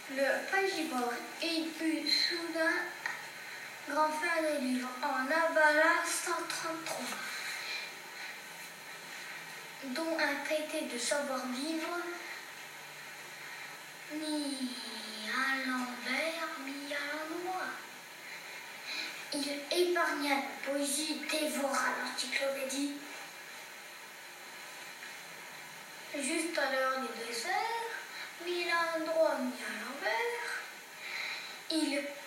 Le pagibord, il eut soudain grand faim des livres, en avala 133, dont un traité de savoir-vivre, mis à l'envers, mis à l'endroit. Il épargna la poésie, dévora l'encyclopédie. Juste à l'heure du dessert, mis à l'endroit, mis à l'envers, il